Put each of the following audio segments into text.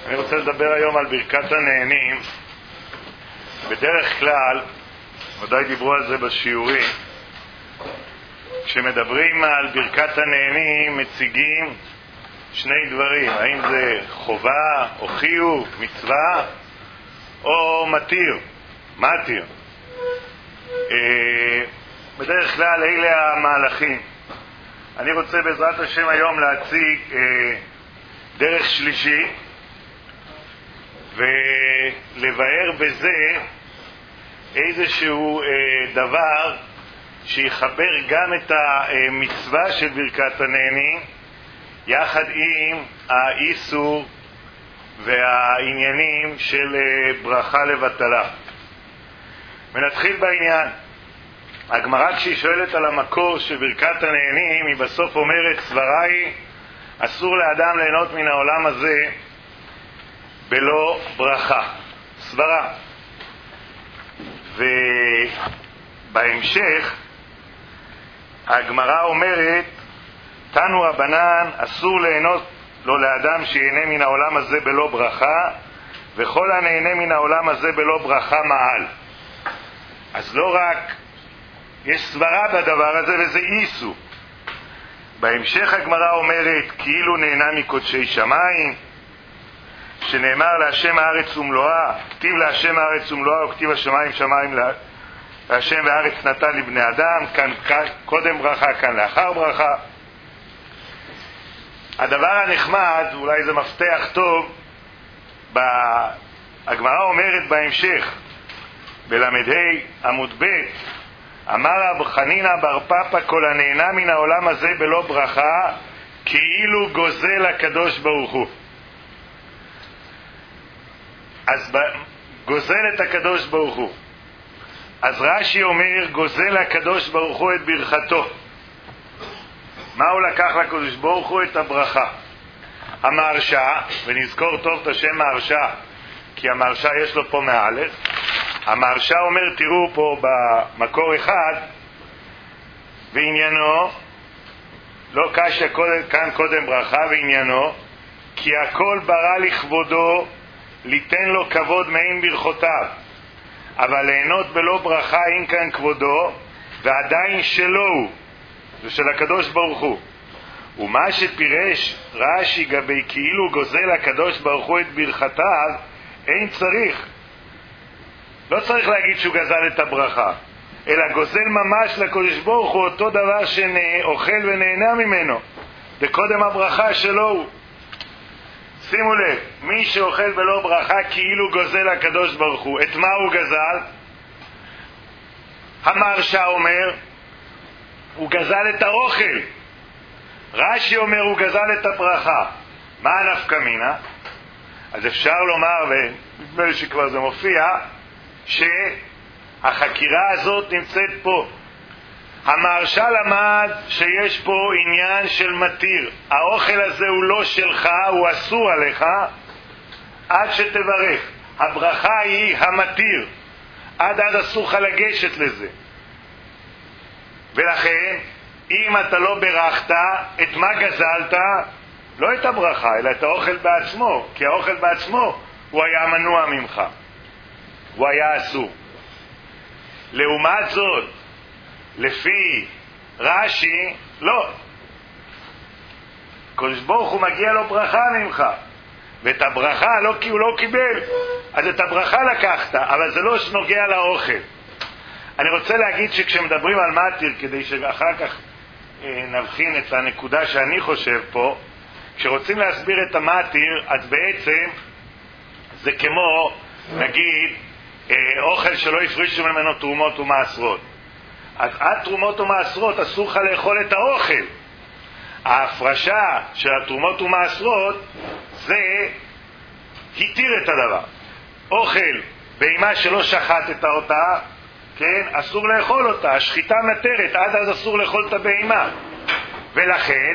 אני רוצה לדבר היום על ברכת הנהנים. בדרך כלל, ודאי דיברו על זה בשיעורים, כשמדברים על ברכת הנהנים מציגים שני דברים, האם זה חובה או חיוב, מצווה או מתיר. בדרך כלל אלה המהלכים. אני רוצה בעזרת השם היום להציג דרך שלישי ולבאר בזה איזשהו דבר שיחבר גם את המצווה של ברכת הנהנים יחד עם האיסור והעניינים של ברכה לבטלה. ונתחיל בעניין. הגמרא כשהיא שואלת על המקור של ברכת הנהנים, היא בסוף אומרת, סברה היא, אסור לאדם ליהנות מן העולם הזה בלא ברכה. סברה. ובהמשך הגמרא אומרת, תנו רבנן, אסור ליהנות לו לאדם שיהנה מן העולם הזה בלא ברכה, וכל הנהנה מן העולם הזה בלא ברכה מעל. אז לא רק יש סברה בדבר הזה וזה איסור. בהמשך הגמרא אומרת, כאילו נהנה מקודשי שמיים, שנאמר להשם הארץ ומלואה, כתיב להשם הארץ ומלואה, וכתיב השמיים שמיים להשם והארץ נתן לבני אדם, כאן קודם ברכה, כאן לאחר ברכה. הדבר הנחמד, אולי זה מפתח טוב, הגמרא אומרת בהמשך, בלמדי עמוד ב', אמר רב חנינא בר פפא, כל הנהנה מן העולם הזה בלא ברכה, כאילו גוזל הקדוש ברוך הוא. אז גוזל את הקדוש ברוך הוא. אז רש"י אומר, גוזל הקדוש ברוך הוא את ברכתו. מה הוא לקח לקדוש ברוך הוא? את הברכה. המהרש"א, ונזכור טוב את השם מהרש"א, כי המהרש"א יש לו פה מאלף. המהרש"א אומר, תראו פה במקור אחד, ועניינו, לא קשה כאן קודם ברכה, ועניינו, כי הכל ברא לכבודו, ליתן לו כבוד מעין ברכותיו, אבל ליהנות בלא ברכה אין כאן כבודו, ועדיין שלו הוא, זה של הקדוש ברוך הוא. ומה שפירש רש"י גבי כאילו גוזל הקדוש ברוך הוא את ברכתיו, אין צריך. לא צריך להגיד שהוא גזל את הברכה, אלא גוזל ממש לקדוש ברוך הוא אותו דבר שאוכל ונהנה ממנו, וקודם הברכה שלו הוא. שימו לב, מי שאוכל בלא ברכה כאילו גוזל הקדוש ברוך הוא. את מה הוא גזל? המהרש"א אומר, הוא גזל את האוכל. רש"י אומר, הוא גזל את הברכה. מה הנפקא מינה? אז אפשר לומר, ונדמה לי שכבר זה מופיע, שהחקירה הזאת נמצאת פה. המהרש"א למד שיש פה עניין של מתיר. האוכל הזה הוא לא שלך, הוא אסור עליך עד שתברך. הברכה היא המתיר. עד אסור לך לגשת לזה. ולכן, אם אתה לא ברכת, את מה גזלת? לא את הברכה, אלא את האוכל בעצמו. כי האוכל בעצמו הוא היה מנוע ממך. הוא היה אסור. לעומת זאת, לפי רש"י, לא. קדוש ברוך הוא מגיע לו ברכה ממך. ואת הברכה לא, כי הוא לא קיבל. אז את הברכה לקחת, אבל זה לא שנוגע לאוכל. אני רוצה להגיד שכשמדברים על מתיר, כדי שאחר כך נבחין את הנקודה שאני חושב פה, כשרוצים להסביר את המתיר, אז בעצם זה כמו, נגיד, אוכל שלא הפרישו ממנו תרומות ומעשרות. אז עד תרומות ומעשרות אסור לך לאכול את האוכל. ההפרשה של התרומות ומעשרות זה התיר את הדבר. אוכל בהמה שלא שחטת אותה, כן, אסור לאכול אותה. השחיטה מתרת, עד אז אסור לאכול את הבהמה. ולכן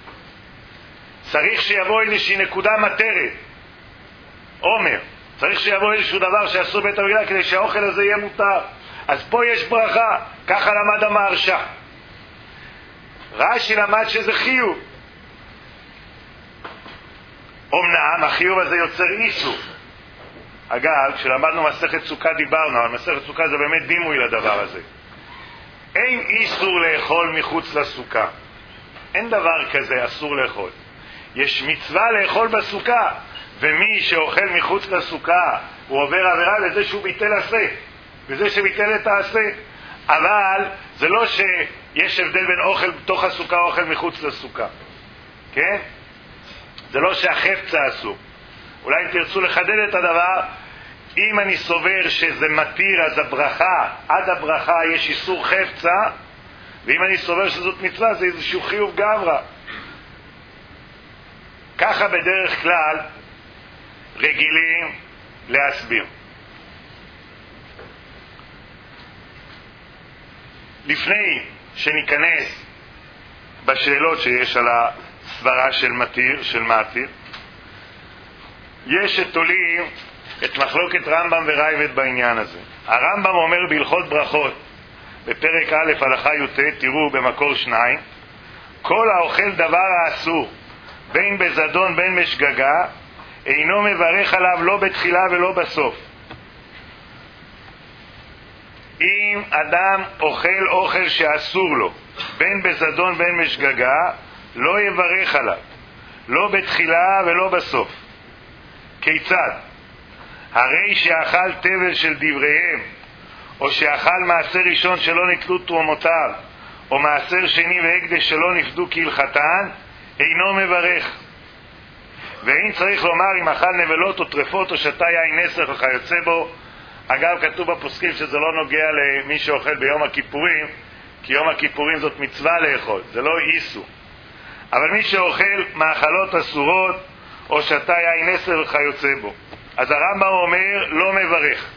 צריך שיבוא איזושהי נקודה מתרת. עומר, צריך שיבוא איזשהו דבר שאסור בית המקדש כדי שהאוכל הזה יהיה מותר. אז פה יש ברכה, ככה למד המהרש"א. רש"י למד שזה חיוב. אמנם החיוב הזה יוצר איסור. אגב, כשלמדנו מסכת סוכה דיברנו, אבל מסכת סוכה זה באמת דימוי לדבר הזה. אין איסור לאכול מחוץ לסוכה. אין דבר כזה אסור לאכול. יש מצווה לאכול בסוכה, ומי שאוכל מחוץ לסוכה הוא עובר עבירה לזה שהוא ביטל עשה, וזה שביטל את העשה. אבל זה לא שיש הבדל בין אוכל בתוך הסוכה או אוכל מחוץ לסוכה, כן? זה לא שהחפצה אסור. אולי אם תרצו לחדד את הדבר, אם אני סובר שזה מתיר אז הברכה, עד הברכה יש איסור חפצה, ואם אני סובר שזאת מצווה זה איזשהו חיוב גברא. ככה בדרך כלל רגילים להסביר. לפני שניכנס בשאלות שיש על הסברה של מתיר, של מתיר, יש שתולים את מחלוקת רמב"ם ורייבד בעניין הזה. הרמב"ם אומר בהלכות ברכות בפרק א' הלכה י"ט, תראו במקור 2, כל האוכל דבר האסור בין בזדון בין בשגגה אינו מברך עליו לא בתחילה ולא בסוף. אם אדם אוכל אוכל שאסור לו בין בזדון בין בשגגה לא יברך עליו לא בתחילה ולא בסוף. כיצד? הרי שאכל תבל של דבריהם, או שאכל מעשר ראשון שלא נטלו תרומותיו, או מעשר שני והקדש שלא נפדו כהלכתן, אינו מברך. ואין צריך לומר אם אכל נבלות או טרפות או שתה יין נסך וכיוצא בו. אגב, כתוב בפוסקים שזה לא נוגע למי שאוכל ביום הכיפורים, כי יום הכיפורים זאת מצווה לאכול, זה לא איסור. אבל מי שאוכל מאכלות אסורות או שתה יין נסך וכיוצא בו, אז הרמב"ם אומר לא מברך.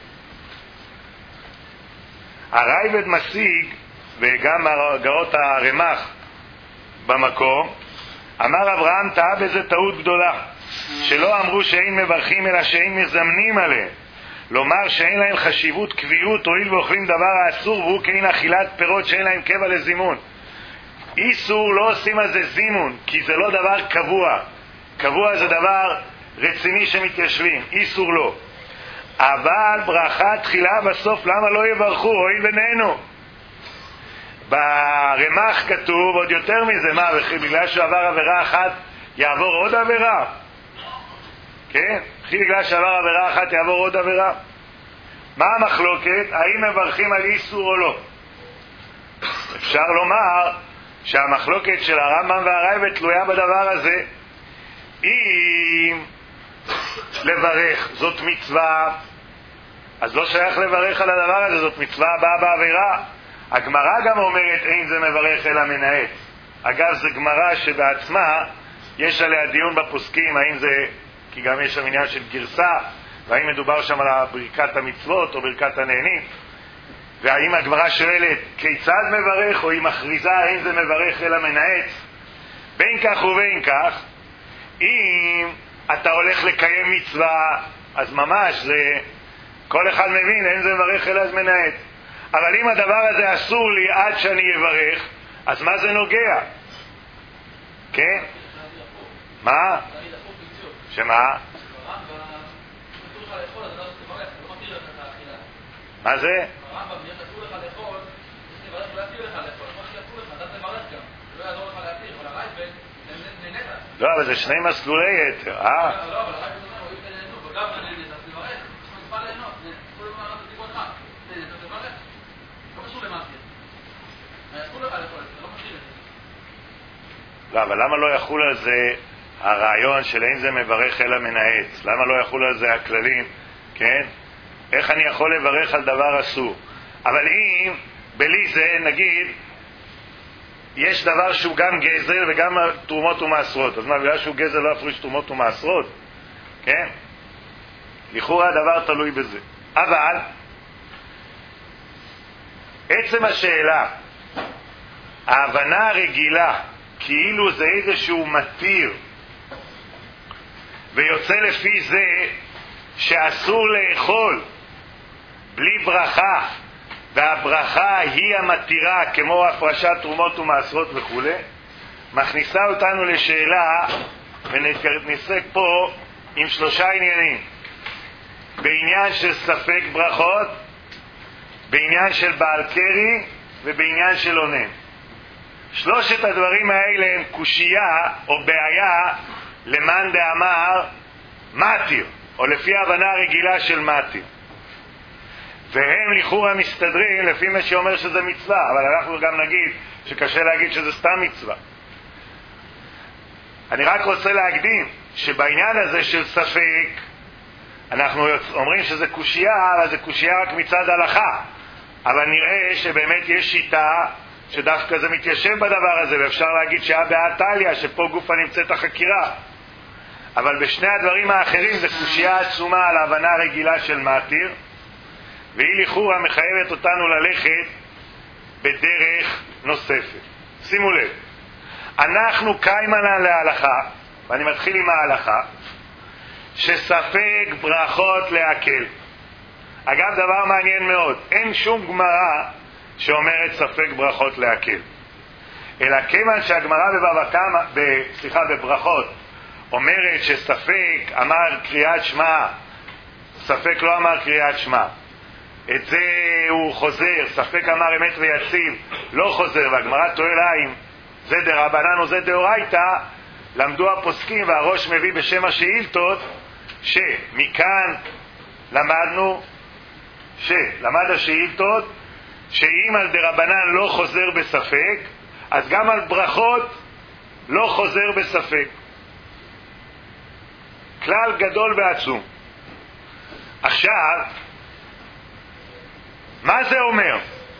הרייבד משיג, וגם הגאות הרמ"ח במקום, אמר אברהם טעה בזה טעות גדולה, שלא אמרו שאין מברכים אלא שאין מזמנים עליהם, לומר שאין להם חשיבות קביעות הואיל ואוכלים דבר האסור והוא כאין אכילת פירות שאין להם קבע לזימון. איסור לא עושים על זה זימון, כי זה לא דבר קבוע. קבוע זה דבר רציני שמתיישבים, איסור לא. אבל ברכה תחילה בסוף למה לא יברכו הואיל ונהנו. ברמ"ח כתוב עוד יותר מזה, מה, בגלל שעבר עבירה אחת יעבור עוד עבירה? כן? בגלל שעבר עבירה אחת יעבור עוד עבירה. מה המחלוקת? האם מברכים על איסור או לא? אפשר לומר שהמחלוקת של הרמב"ם והרייבד תלויה בדבר הזה. אם לברך זאת מצווה, אז לא שייך לברך על הדבר הזה, זאת מצווה הבאה בעבירה. הגמרא גם אומרת אין זה מברך אלא מנאץ. אגב, זה גמרא שבעצמה יש עליה דיון בפוסקים, האם זה, כי גם יש שם עניין של גרסה, והאם מדובר שם על ברכת המצוות או ברכת הנהנים, והאם הגמרא שואלת כיצד מברך, או היא מכריזה האם זה מברך אלא מנאץ. בין כך ובין כך, אם אתה הולך לקיים מצווה, אז ממש זה, כל אחד מבין האם זה מברך אלא מנאץ. אבל אם הדבר הזה אסור לי עד שאני אברך, אז מה זה נוגע? כן? מה? שמה? מה זה? לא, אבל זה שני מסלולי יתר. לא, אבל למה לא יחול על זה הרעיון של אין זה מברך אלא מנאץ? למה לא יחול על זה הכללים? כן? איך אני יכול לברך על דבר אסור? אבל אם בלי זה, נגיד, יש דבר שהוא גם גזל וגם תרומות ומעשרות, אז מה, בגלל שהוא גזל לא יפריש תרומות ומעשרות? כן? לכאורה הדבר תלוי בזה. אבל עצם השאלה, ההבנה הרגילה כאילו זה איזשהו מתיר, ויוצא לפי זה שאסור לאכול בלי ברכה, והברכה היא המתירה כמו הפרשת תרומות ומעשרות וכו', מכניסה אותנו לשאלה ונתעסק פה עם 3 עניינים. בעניין של ספק ברכות, בעניין של בעל קרי ובעניין של עונן. 3 הדברים האלה הם קושייה או בעיה למאן דאמר מתיר, או לפי ההבנה הרגילה של מתיר. והם לכאורה מסתדרים לפי מה שאומר שזה מצווה, אבל אנחנו גם נגיד שקשה להגיד שזה סתם מצווה. אני רק רוצה להקדים שבעניין הזה של ספק אנחנו אומרים שזה קושייה, אבל זה קושייה רק מצד הלכה, אבל נראה שבאמת יש שיטה שדווקא זה מתיישב בדבר הזה, ואפשר להגיד שהיה באתליה שפה גופה נמצאת החקירה. אבל בשני הדברים האחרים זה קושייה עצומה על ההבנה הרגילה של מתיר, והיא לכאורה מחייבת אותנו ללכת בדרך נוספת. שימו לב, אנחנו קיימנה להלכה, ואני מתחיל עם ההלכה, שספק ברכות להקל. אגב, דבר מעניין מאוד, אין שום גמרא שאומרת ספק ברכות להקל, אלא כיוון שהגמרא בברכות אומרת שספק אמר קריאת שמע, ספק לא אמר קריאת שמע, את זה הוא חוזר, ספק אמר אמת ויציב, לא חוזר, והגמרא תואלה אם זה דרבנן או זה דאורייתא, למדו הפוסקים והראש מביא בשם השאילתות שמכאן למדנו שלמד השאילתות שאם על דרבנן לא חוזר בספק, אז גם על ברכות לא חוזר בספק. כלל גדול ועצום. עכשיו, מה זה אומר?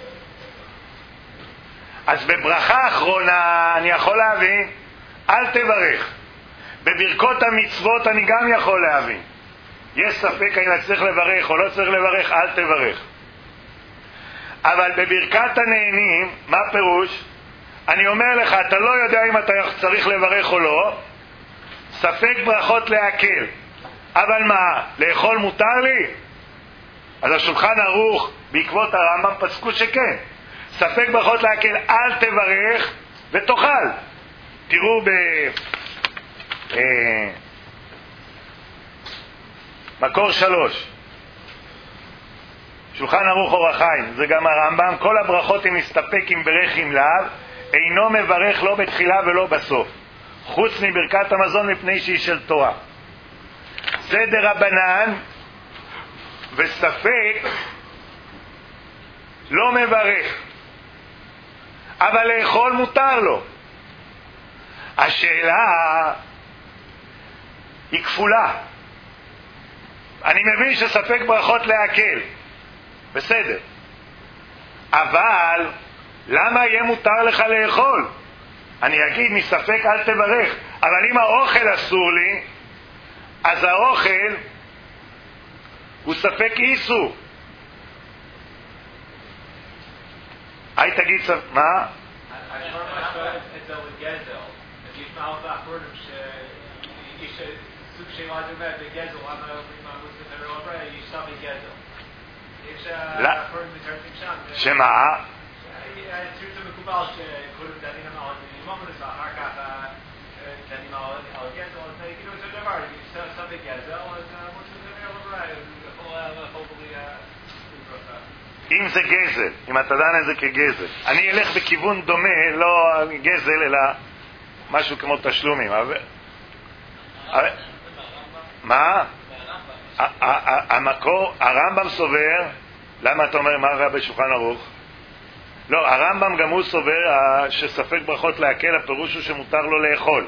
אז בברכה האחרונה אני יכול להבין, אל תברך. בברכות המצוות אני גם יכול להבין. יש ספק אם צריך לברך או לא צריך לברך, אל תברך. אבל בברכת הנהנים, מה פירוש? אני אומר לך, אתה לא יודע אם אתה צריך לברך או לא, ספק ברכות להקל. אבל מה, לאכול מותר לי? אז השולחן ערוך בעקבות הרמב"ם פסקו שכן. ספק ברכות להקל, אל תברך ותאכל. תראו מקור 3 שולחן ערוך אור החיים, זה גם הרמב"ם, כל הברכות אם נסתפק עם ברך עם לאו, אינו מברך לא בתחילה ולא בסוף, חוץ מברכת המזון מפני שהיא של תורה. זה דרבנן, וספק לא מברך, אבל לאכול מותר לו. השאלה היא כפולה. אני מבין שספק ברכות להקל, בסדר, אבל למה יהיה מותר לך לאכול? אני אגיד מספק אל תברך, אבל אם האוכל אסור לי, אז האוכל הוא ספק איסור. היי תגיד מה? ישמע אותך קודם שיש סוג של עדומה בגזל, למה אומרים המוסלמים הרוב רע, יש ספק גזל. יש הקוראים מתארצים שם. שמה? זה מקובל שקודם דנים על אימאמנס, אחר כך דנים על גזל, אז כאילו זה דבר, ספק גזל, אז המוסלמים הרוב רע, יכול בלי ברכה. אם זה גזל, אם אתה דן את זה כגזל, אני אלך בכיוון דומה, לא גזל אלא משהו כמו תשלומים. מה? המקור, הרמב"ם סובר, למה אתה אומר מה רע בשולחן ערוך? לא, הרמב"ם גם הוא סובר שספק ברכות להקל, הפירוש הוא שמותר לו לאכול.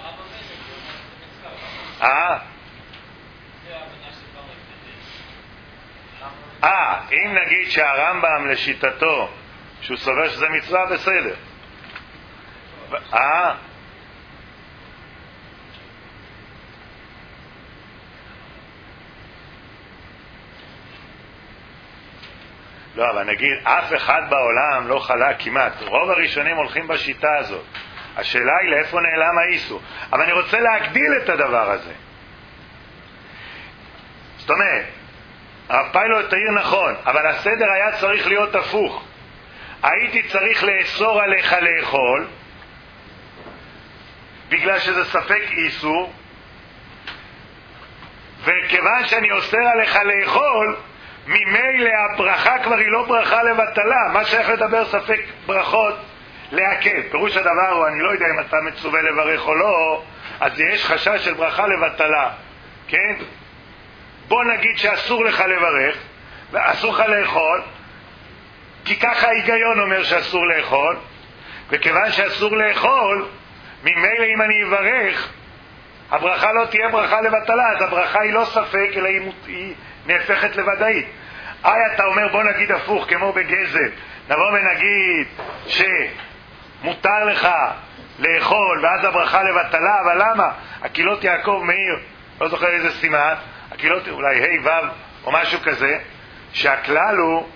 אם נגיד שהרמב"ם לשיטתו שהוא סובר שזה מצווה, בסדר. לא, אבל נגיד, אף אחד בעולם לא חלה כמעט. רוב הראשונים הולכים בשיטה הזאת. השאלה היא לאיפה נעלם האיסור. אבל אני רוצה להגדיל את הדבר הזה. זאת אומרת, הרב פיילוט תאיר נכון, אבל הסדר היה צריך להיות הפוך. הייתי צריך לאסור עליך לאכול, בגלל שזה ספק איסור, וכיוון שאני אוסר עליך לאכול, ממילא הברכה כבר היא לא ברכה לבטלה. מה שייך לדבר ספק ברכות להקל? פירוש הדבר הוא, אני לא יודע אם אתה מצווה לברך או לא, אז יש חשש של ברכה לבטלה, כן? בוא נגיד שאסור לך לברך ואסור לך לאכול, כי ככה ההיגיון אומר שאסור לאכול, וכיוון שאסור לאכול, ממילא אם אני אברך הברכה לא תהיה ברכה לבטלה, אז הברכה היא לא ספק אלא היא נהפכת לוודאית. אתה אומר בוא נגיד הפוך כמו בגזל, נבוא ונגיד שמותר לך לאכול ואז הברכה לבטלה, אבל למה? הקילות יעקב מאיר, לא זוכר איזה סימן, הקילות אולי ה' ו' או משהו כזה, שהכלל הוא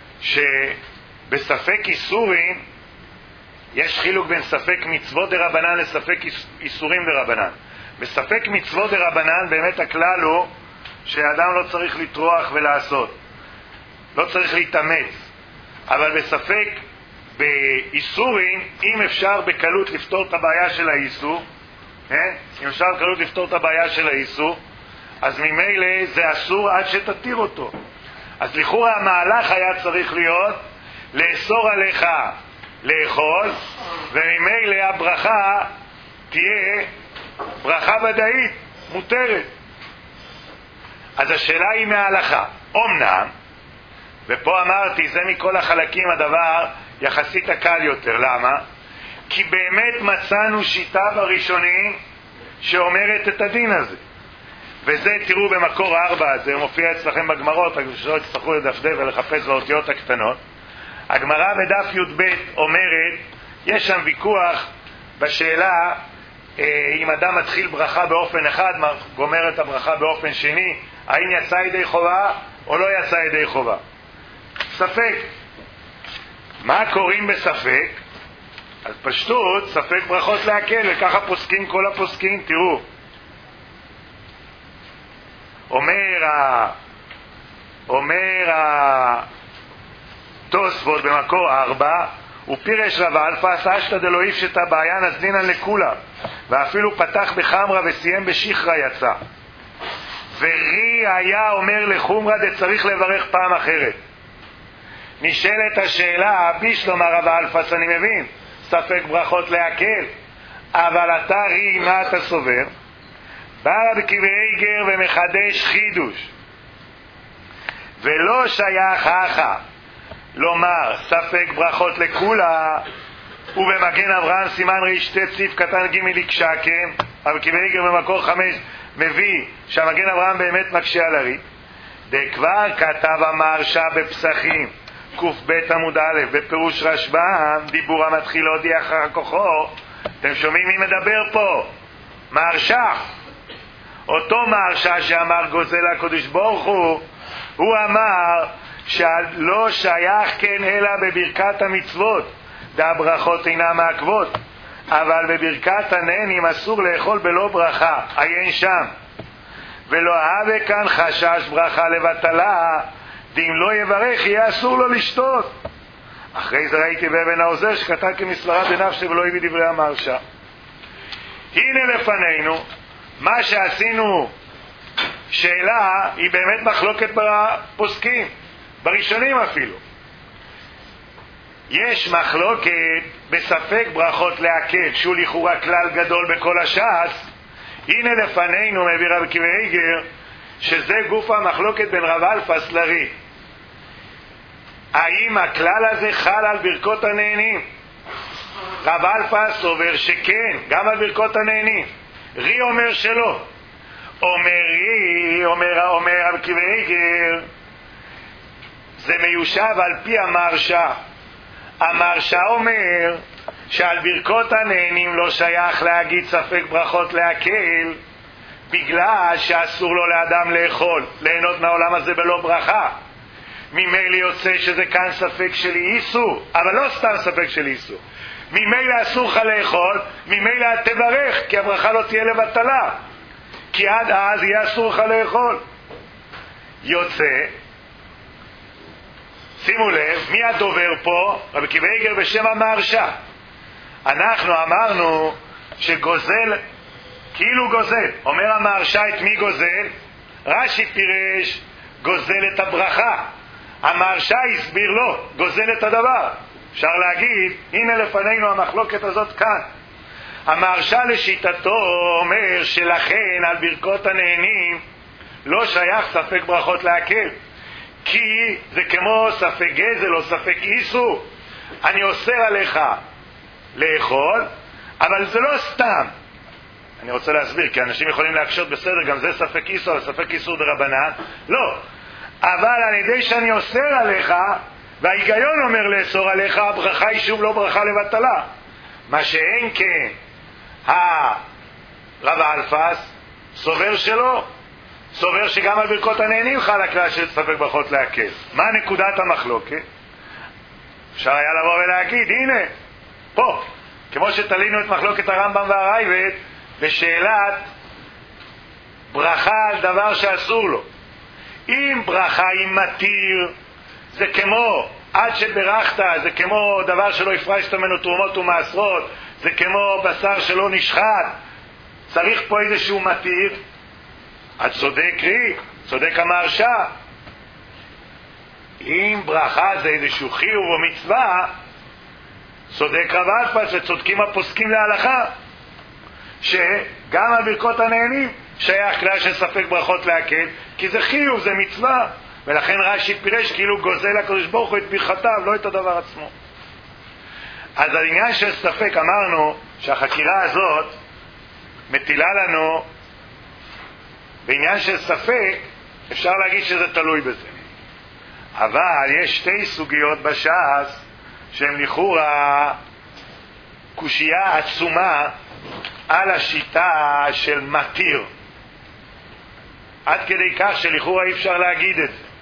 שבספק איסורים יש חילוק בין ספק מצוות דרבנן לספק איסורים דרבנן. בספק מצוות דרבנן באמת הכלל הוא שאדם לא צריך לטרוח ולעשות, לא צריך להתאמץ, אבל בספק באיסורים, אם אפשר בקלות לפתור את הבעיה של האיסור, אם אפשר בקלות לפתור את הבעיה של האיסור, אז ממילא זה אסור עד שתתיר אותו. אז לכאורה המהלך היה צריך להיות לאסור עליך לאכול, וממילא הברכה תהיה ברכה ודאית, מותרת. אז השאלה היא מההלכה. אומנם, ופה אמרתי, זה מכל החלקים הדבר יחסית הקל יותר. למה? כי באמת מצאנו שיטה בראשונים שאומרת את הדין הזה. וזה תראו במקור 4, זה מופיע אצלכם בגמרות, שלא תצטרכו לדפדף ולחפש באותיות הקטנות. הגמרא בדף י"ב אומרת, יש שם ויכוח בשאלה אם אדם מתחיל ברכה באופן אחד, גומר את הברכה באופן שני, האם יצא ידי חובה או לא יצא ידי חובה. ספק. מה קוראים בספק? אז פשטות, ספק ברכות להקל, וככה פוסקים כל הפוסקים. תראו, אומר התוספות במקור 4, ופירש רב אלפס אשתא דלא יפשטא בעיה נזנינן לכולה, ואפילו פתח בחמרה וסיים בשכרה יצא. ורי היה אומר לחומרה דצריך לברך פעם אחרת. נשאלת השאלה, בישלום הרב אלפס, אני מבין, ספק ברכות להקל, אבל אתה רי, מה אתה סובר? בא רבי קיבייגר ומחדש חידוש, ולא שייך אחא לומר ספק ברכות לכולה, ובמגן אברהם סימן רשת ציף קטן ג' לקשקם. רבי קיבייגר במקור 5 מביא שהמגן אברהם באמת מקשה על הרי. דכבר כתב המהרש"א בפסחים קב עמוד א' בפירוש רשב"ם, דיבור המתחיל להודיע אחר כוחו. אתם שומעים מי מדבר פה? מהרש"א. אותו מהרש"א שאמר גוזל הקדוש ברוך הוא אמר שלא שייך כן אלא בברכת המצוות, והברכות אינן מעכבות, אבל בברכת הנהנים אסור לאכול בלא ברכה, עיין שם. ולא הווה כאן חשש ברכה לבטלה, ואם לא יברך יהיה אסור לו לשתות. אחרי זה ראיתי באבן העוזר שכתב כמסברה בנפשי ולא הביא דברי המהרש"א. הנה לפנינו מה שעשינו. שאלה היא באמת מחלוקת בפוסקים, בראשונים אפילו. יש מחלוקת בספק ברכות להקל, שהוא לכאורה כלל גדול בכל הש"ס. הנה לפנינו מביא רבי קיבייגר שזה גוף המחלוקת בין רב אלפס לרי. האם הכלל הזה חל על ברכות הנהנים? רב אלפס אומר שכן, גם על ברכות הנהנים. רי אומר שלא. אומר רבי קיבייגר זה מיושב על פי המהרש"א. המהרש"א אומר שעל ברכות הנהנים לא שייך להגיד ספק ברכות להקל, בגלל שאסור לו לאדם לאכול, ליהנות מהעולם הזה בלא ברכה. ממילא יוצא שזה כאן ספק של איסור, אבל לא סתם ספק של איסור. ממילא אסור לך לאכול, ממילא תברך, כי הברכה לא תהיה לבטלה, כי עד אז יהיה אסור לך לאכול. יוצא, שימו לב, מי הדובר פה? רבי קיבייגר בשם המהרש"א. אנחנו אמרנו שגוזל, כאילו גוזל. אומר המהרש"א את מי גוזל? רש"י פירש גוזל את הברכה. המהרש"א הסביר לו, גוזל את הדבר. אפשר להגיד, הנה לפנינו המחלוקת הזאת כאן. המהרש"א לשיטתו אומר שלכן על ברכות הנהנים לא שייך ספק ברכות להקל, כי זה כמו ספק גזל או ספק איסור. אני אוסר עליך לאכול, אבל זה לא סתם. אני רוצה להסביר, כי אנשים יכולים להקשות, בסדר, גם זה ספק איסור, ספק איסור דרבנן. לא. אבל על ידי שאני אוסר עליך, וההיגיון אומר לאסור עליך, הברכה היא שוב לא ברכה לבטלה. מה שאין כן, הרב אלפס סובר שלא, סובר שגם על ברכות הנהנים חל הכלל של ספק ברכות להקל. מה נקודת המחלוקת? אפשר היה לבוא ולהגיד, הנה, פה, כמו שתלינו את מחלוקת הרמב"ם והרייבד בשאלת ברכה על דבר שאסור לו. אם ברכה היא מתיר, זה כמו עד שברכת, זה כמו דבר שלא הפרשת ממנו תרומות ומעשרות, זה כמו בשר שלא נשחט, צריך פה איזשהו מתיר. את צודק צודק המהרש"א. אם ברכה זה איזשהו חיוב או מצווה, צודק רב אלפס וצודקים הפוסקים להלכה, שגם על ברכות הנהנים שייך כלל של ספק ברכות להקל, כי זה חיוב, זה מצווה, ולכן רש"י פירש כאילו גוזל הקדוש ברוך הוא את ברכתיו, לא את הדבר עצמו. אז העניין של ספק, אמרנו שהחקירה הזאת מטילה לנו בעניין של ספק, אפשר להגיד שזה תלוי בזה. אבל יש שתי סוגיות בש"ס שהן לכאורה קושייה עצומה על השיטה של מתיר, עד כדי כך שלכאורה אי אפשר להגיד את זה.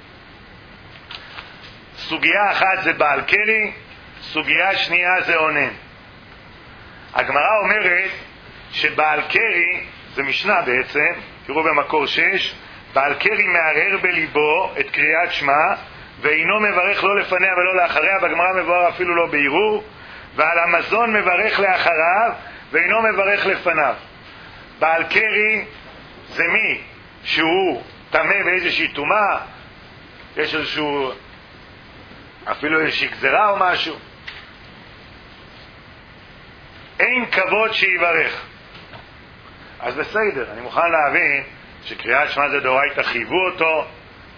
סוגיה אחת זה בעל קרי, סוגיה שנייה זה עונן. הגמרא אומרת שבעל קרי, זה משנה בעצם, תראו במקור 6, בעל קרי מערער בליבו את קריאת שמע ואינו מברך לא לפניה ולא לאחריה, בגמרא מבואר אפילו לא בערעור, ועל המזון מברך לאחריו ואינו מברך לפניו. בעל קרי זה מי שהוא טמא באיזושהי טומאה, יש איזשהו אפילו איזושהי גזרה או משהו, אין כבוד שיברך. אז בסדר, אני מוכן להבין שקריאת שמע זה דאורייתא, חייבו אותו,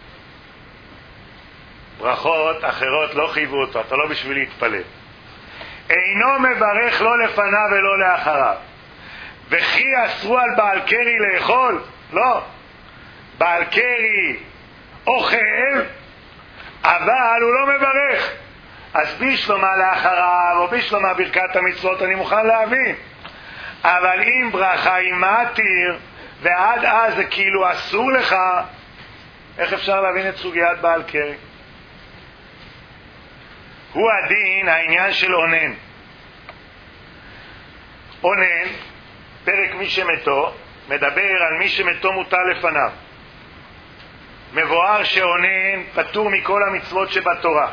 ברכות אחרות לא חייבו אותו, אתה לא בשביל להתפלל. אינו מברך לא לפניו ולא לאחריו. וכי אסרו על בעל קרי לאכול? לא. בעל קרי אוכל, אבל הוא לא מברך. אז בשלמה לאחריו או בשלמה ברכת המצוות אני מוכן להבין. אבל אם ברכה היא מתיר ועד אז זה כאילו אסור לך, איך אפשר להבין את סוגיית בעל קרי? הוא הדין, העניין של עונן. עונן, פרק מי שמתו, מדבר על מי שמתו מוטל לפניו. מבואר שעונן פטור מכל המצוות שבתורה.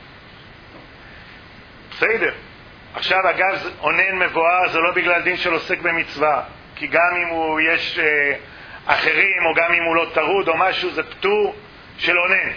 בסדר. עכשיו אגב, עונן מבואר זה לא בגלל דין של עוסק במצווה, כי גם אם הוא יש אחרים או גם אם הוא לא טרוד או משהו, זה פטור של עונן.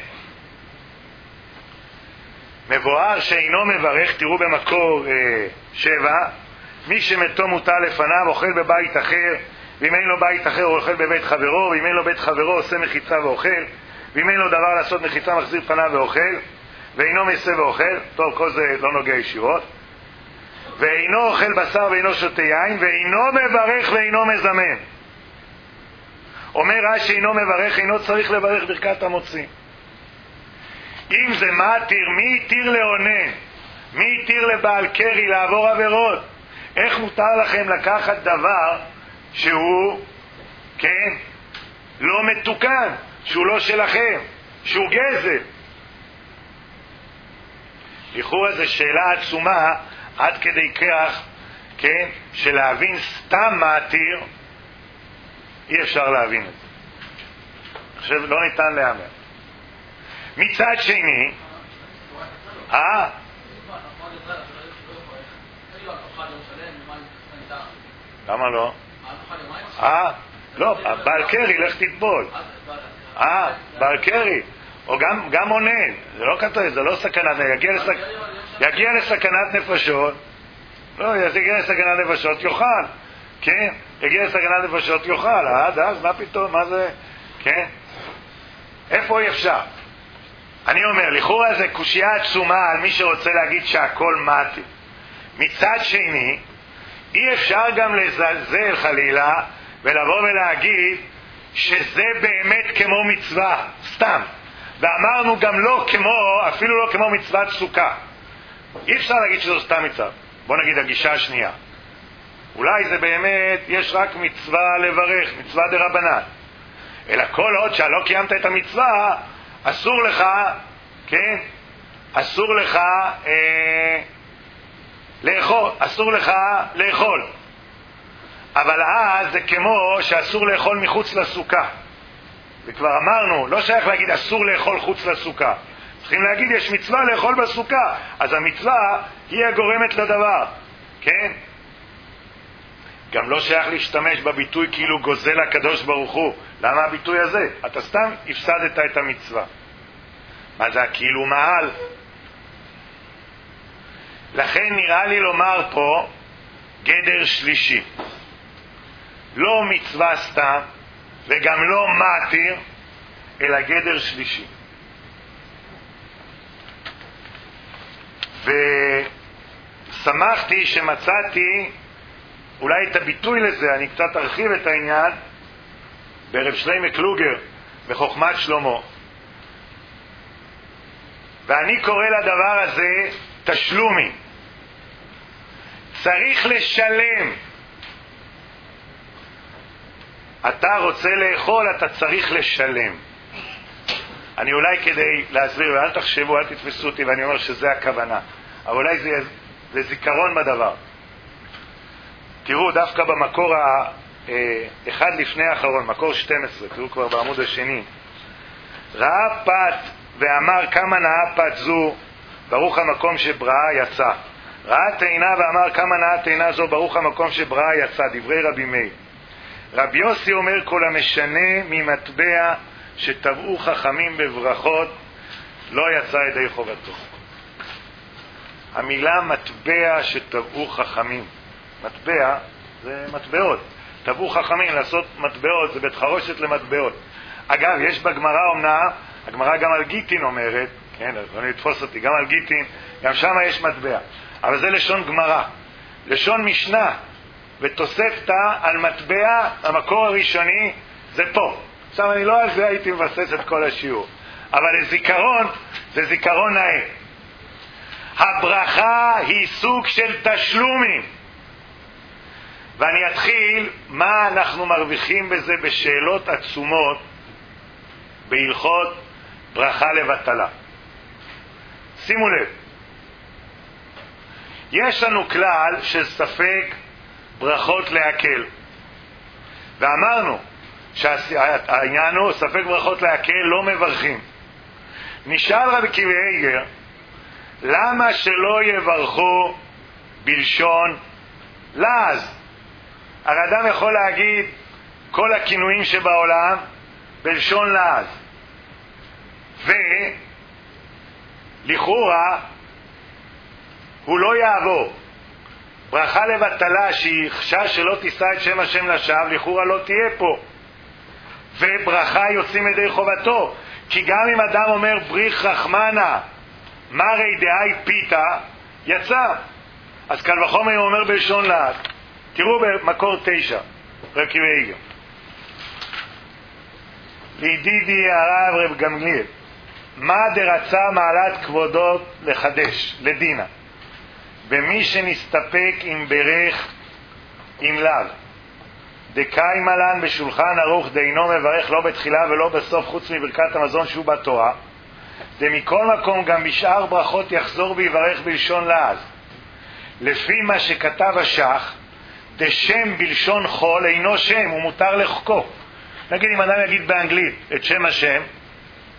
מבואר שאינו מברך, תראו במקור 7, מי שמתו מוטל לפניו אוכל בבית אחר, ואם אין לו בית אחר הוא אוכל בבית חברו, ואם אין לו בית חברו עושה מחיצה ואוכל, ואם אין לו דבר לעשות מחיצה מחזיר פניו ואוכל, ואינו מסה ואוכל. טוב, כל זה לא נוגע ישירות. ואינו אוכל בשר ואינו שותה יין, ואינו מברך ואינו מזמן. אומר רש"י אינו מברך, אינו צריך לברך ברכת המוציא. אם זה מתיר, מי יתיר לעונן? מי יתיר לבעל קרי לעבור עבירות? איך מותר לכם לקחת דבר שהוא, כן, לא מתוקן, שהוא לא שלכם, שהוא גזל? לכאורה זו שאלה עצומה עד כדי כך, כן, שלהבין סתם מתיר אי אפשר להבין את זה. עכשיו לא ניתן להאמר. מצד שני, למה לא? לא, בעל קרי, לך תטבול. בעל קרי. או גם עונן, זה לא כתוב, זה לא סכנת, יגיע לסכנת נפשות, לא, יגיע לסכנת נפשות, יאכל, כן? יגיע לסכנת נפשות, יאכל, אז מה פתאום, מה זה, כן? איפה אי אפשר? אני אומר, לכאורה זה קושיה עצומה על מי שרוצה להגיד שהכל מתי. מצד שני, אי אפשר גם לזלזל חלילה ולבוא ולהגיד שזה באמת כמו מצווה, סתם. ואמרנו גם לא כמו, אפילו לא כמו מצוות סוכה. אי אפשר להגיד שזו סתם מצווה. בוא נגיד הגישה השנייה. אולי זה באמת, יש רק מצווה לברך, מצווה דרבנן. אלא כל עוד שלא קיימת את המצווה, אסור לך, כן? אסור לך לאכול, אסור לך לאכול. אבל אז זה כמו שאסור לאכול מחוץ לסוכה. וכבר אמרנו, לא שייך להגיד אסור לאכול חוץ לסוכה. צריכים להגיד יש מצווה לאכול בסוכה. אז המצווה היא הגורמת לדבר. כן? גם לא שייך להשתמש בביטוי כאילו גוזל הקדוש ברוך הוא. למה הביטוי הזה? אתה סתם הפסדת את המצווה. מה זה כאילו מעל? לכן נראה לי לומר פה גדר שלישי. לא מצווה סתם וגם לא מתיר, אלא גדר שלישי. ושמחתי שמצאתי אולי את הביטוי לזה, אני קצת ארחיב את העניין, ברב שלמה קלוגר, בחוכמת שלמה. ואני קורא לדבר הזה תשלומי. צריך לשלם. אתה רוצה לאכול, אתה צריך לשלם. אני אולי כדי להסביר, ואל תחשבו, אל תתפסו אותי, ואני אומר שזה הכוונה. אבל אולי זה זיכרון בדבר. תראו, דווקא במקור אחד לפני האחרון, מקור 12, תראו כבר בעמוד השני. ראה פת ואמר כמה נאה פת זו, ברוך המקום שבראה יצא. ראה תאנה ואמר כמה נאה תאנה זו, ברוך המקום שבראה יצא. דברי רבי מאיר. רבי יוסי אומר כל המשנה ממטבע שטבעו חכמים בברכות לא יצא ידי חובתו. המילה מטבע שטבעו חכמים, מטבע זה מטבעות, טבעו חכמים, לעשות מטבעות זה בית חרושת למטבעות. אגב, יש בגמרא אומנה, הגמרא גם על גיטין אומרת, כן, אני לתפוס אותי, גם על גיטין, גם שם יש מטבע, אבל זה לשון גמרא. לשון משנה ותוספתא על מטבע, המקור הראשוני זה פה. עכשיו אני לא על זה הייתי מבסס את כל השיעור, אבל הזיכרון זה זיכרון נאה. הברכה היא סוג של תשלומים, ואני אתחיל מה אנחנו מרוויחים בזה בשאלות עצומות בהלכות ברכה לבטלה. שימו לב, יש לנו כלל של ספק ברכות להקל, ואמרנו שהעניין הוא ספק ברכות להקל לא מברכים. נשאל רבי עקיבא איגר, למה שלא יברכו בלשון לעז? הרי אדם יכול להגיד כל הכינויים שבעולם בלשון לעז, ולכאורה הוא לא יעבור. ברכה לבטלה שהיא חשש שלא תישא את שם השם לשווא, לכאורה לא תהיה פה, וברכה יוצאים ידי חובתו. כי גם אם אדם אומר בריך רחמנה מרי דהי פיתה, יצא. אז קל וחומר הוא אומר בלשון לעז. תראו במקור 9 רב עקיבא איגר, לידידי הרב רב גמליאל, מה דרצה מעלת כבודו לחדש לדינה במי שנסתפק עם ברך עם לאו דקאי מלן בשולחן ערוך דאינו מברך לא בתחילה ולא בסוף חוץ מברכת המזון שהוא בתורה, ומכל מקום גם בשאר ברכות יחזור ויברך בלשון לעז, לפי מה שכתב השח דשם בלשון חול אינו שם, הוא מותר לחקו. נגיד אם אדם יגיד באנגלית את שם השם,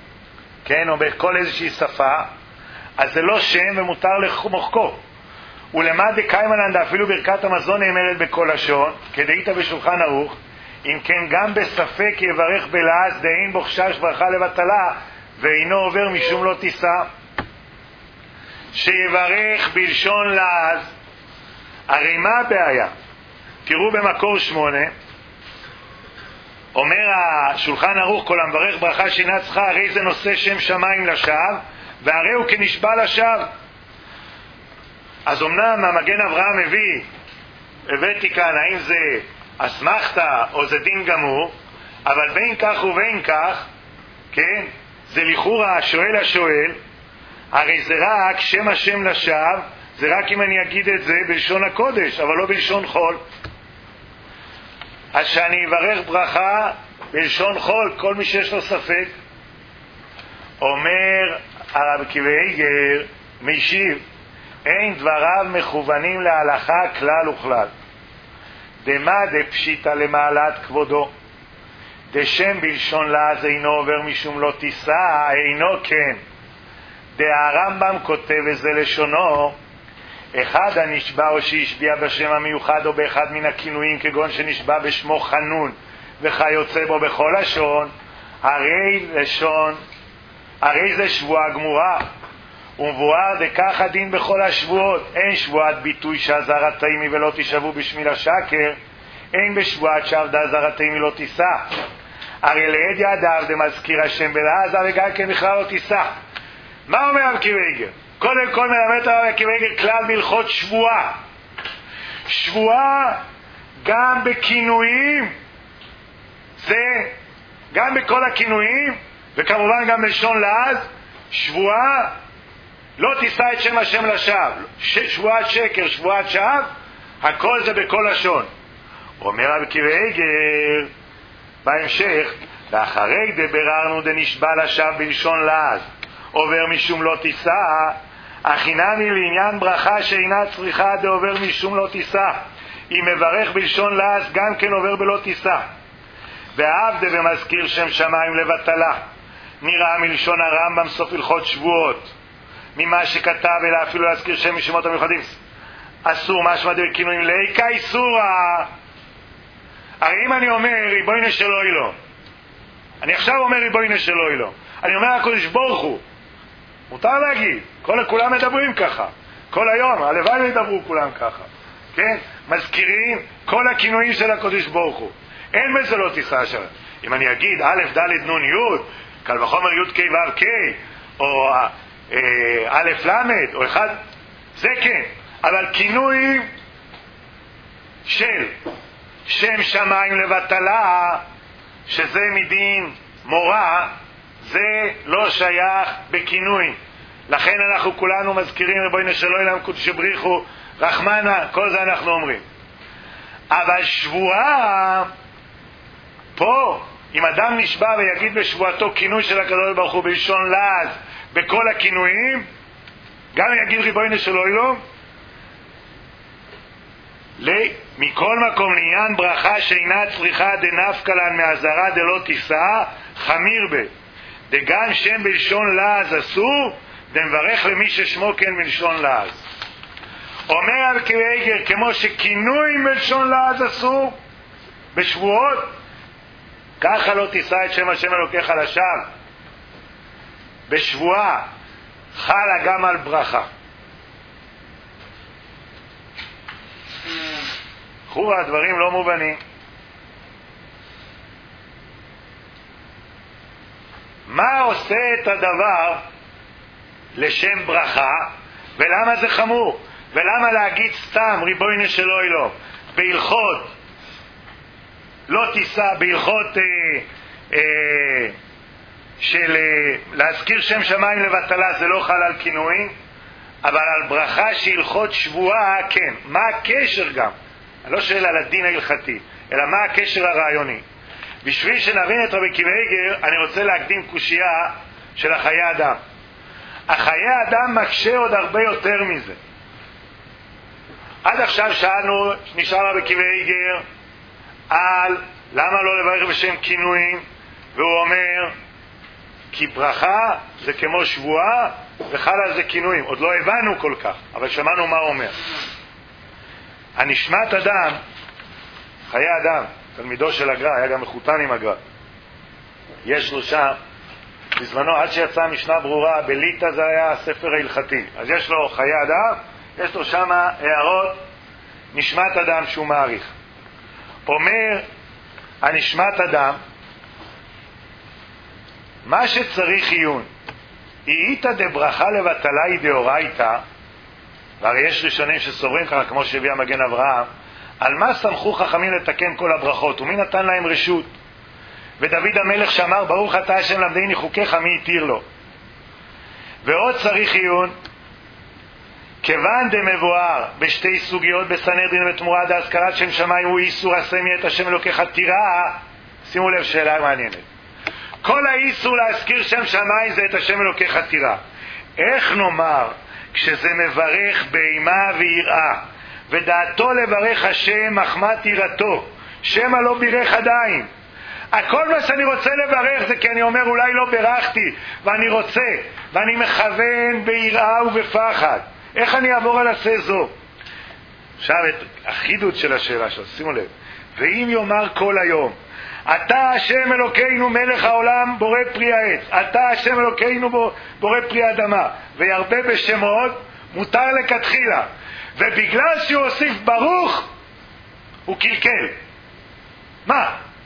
כן, או בכל איזושהי שפה, אז זה לא שם ומותר לחקו. ולמד דקיימנן אפילו ברכת המזון נאמרת בכל לשון, כדאית בשולחן ערוך, אם כן גם בספק יברך בלעז דאין בו חשש ברכה לבטלה, ואינו עובר משום לא תישא. שיברך בלשון לעז, הרי מה הבעיה? תראו במקור 8, אומר השולחן ערוך, כל המברך ברכה שאינה צריכה, הרי זה נושא שם שמיים לשווא, והרי הוא כנשבע לשווא. אז אמנם המגן אברהם הבאתי כאן, האם זה אסמכתה או זה דין גמור, אבל בין כך ובין כך, כן, זה לכאורה השואל, הרי זה רק שם השם לשווא, זה רק אם אני אגיד את זה בלשון הקודש, אבל לא בלשון חול. אז שאני אברך ברכה בלשון חול, כל מי שיש לו ספק. אומר הרב עקיבא איגר, משיב, אין דבריו מכוונים להלכה כלל וכלל. דמה דפשיטא למעלת כבודו, דשם בלשון לעז אינו עובר משום לא תישא, אינו כן. דהרמב"ם כותב וזה לשונו, אחד הנשבע או שהשביע בשם המיוחד או באחד מן הכינויים, כגון שנשבע בשמו חנון וכיוצא בו בכל לשון, הרי זה שבועה גמורה, ומבואר דכך הדין בכל השבועות. אין שבועת ביטוי שהזרתימי ולא תשבו בשמי לשקר, אין בשבועת שעבדה זרתימי לא תישא. הרי ליד ידיו דמזכיר השם בלעזה וגם כן בכלל לא תישא. מה אומר רב עקיבא איגר? קודם כל מלמד רב עקיבא איגר כלל בהלכות שבועה. שבועה גם בכינויים, זה גם בכל הכינויים, וכמובן גם בלשון לעז, שבועה לא תישא את שם השם לשווא. שבועת שקר, שבועת שווא, הכל זה בכל לשון. אומר רב עקיבא איגר בהמשך, ואחרי דבררנו דנשבע לשווא בלשון לעז עובר משום לא תישא, הכינמי לעניין ברכה שאינה צריכה דעובר משום לא תישא, אם מברך בלשון לעז גם כן עובר בלא תישא. ועבדה ומזכיר שם שמיים לבטלה, נראה מלשון הרמב"ם סוף הלכות שבועות, ממה שכתב אלא אפילו להזכיר שם משמות המיוחדים אסור, משמע דכינויים ליקה איסורה. הרי אם אני אומר ריבונו של עולם, אני עכשיו אומר ריבונו של עולם, אני אומר הקדוש ברוך הוא, מותר להגיד, כולם מדברים ככה כל היום, הלוואי וידברו כולם ככה, כן? מזכירים כל הכינויים של הקדוש ברוך הוא, אין בזה לא תישא שם. אם אני אגיד א' ד' נ' י', קל וחומר י' כ' ו' כ', או א' ל' או אחד, זה כן. אבל כינויים של שם שמיים לבטלה, שזה מדין מורה, זה לא שייך בכינוי. לכן אנחנו כולנו מזכירים ריבונו של עולם קודש בריחו רחמנה, כל זה אנחנו אומרים. אבל שבועה פה, אם אדם נשבע ויגיד בשבועתו כינוי של הקדוש ברוך הוא בלשון לעז בכל הכינויים, גם יגיד ריבונו של עולם, מכל מקום לעניין ברכה שאינה צריכה דנפקא לן מהזרה דלא תישא, חמיר בה דגם שם בלשון לעז אסור, דמברך למי ששמו כן בלשון לעז. אומר רב עקיבא איגר, כמו שכינוי בלשון לעז אסור בשבועות, ככה לא תישא את שם השם אלוקיך לשווא. בשבועה חלה גם על ברכה. חורה, הדברים לא מובנים. מה עושה את הדבר לשם ברכה, ולמה זה חמור, ולמה להגיד סתם ריבונו של עולם בהלכות לא תישא, בהלכות של להזכיר שם שמיים לבטלה זה לא חל על כינויים, אבל על ברכה שהלכות שבועה כן. מה הקשר גם? אני לא שואל על הדין ההלכתי, אלא מה הקשר הרעיוני. בשביל שנבין את רבי עקיבא איגר, אני רוצה להקדים קושייה של החיי אדם. החיי אדם מקשה עוד הרבה יותר מזה. עד עכשיו שאלנו, נשאל רבי עקיבא איגר על למה לא לברך בשם כינויים, והוא אומר כי ברכה זה כמו שבועה, וחל על זה כינויים. עוד לא הבנו כל כך, אבל שמענו מה הוא אומר. הנשמת אדם, חיי אדם, תלמידו של הגר"א, היה גם מחותן עם הגר"א. יש לו שם, בזמנו, עד שיצאה משנה ברורה, בליטא זה היה ספר ההלכתי. אז יש לו חיי אדם, יש לו שם הערות, נשמת אדם שהוא מעריך. אומר, הנשמת אדם, מה שצריך עיון, איתא דברכה לבטלה היא דאורייתא, והרי יש ראשונים שסוברים ככה, כמו שהביא המגן אברהם, על מה סמכו חכמים לתקן כל הברכות, ומי נתן להם רשות? ודוד המלך שאמר, ברוך אתה השם למדני חוקיך, מי התיר לו? ועוד צריך עיון, כיוון דמבואר בשתי סוגיות בסנהדרין ותמורה דאזכרת שם שמיים הוא איסור עשה מאת השם אלוקיך תירא. שימו לב, שאלה מעניינת. כל האיסור להזכיר שם שמיים זה את השם אלוקיך תירא. איך נאמר כשזה מברך באימה ויראה ודעתו לברך השם מחמת יראתו, שמא לא בירך עדיין? הכל מה שאני רוצה לברך זה כי אני אומר אולי לא ברכתי ואני רוצה ואני מכוון ביראה ובפחד. איך אני אעבור על עשה זו? עכשיו את החידוד של השאלה שלו, שימו לב. ואם יאמר כל היום, אתה השם אלוקינו מלך העולם בורא פרי העץ, אתה השם אלוקינו בורא פרי האדמה, וירבה בשמות, מותר לכתחילה. ובגלל שהוא הוסיף ברוך, הוא קלקל. מה?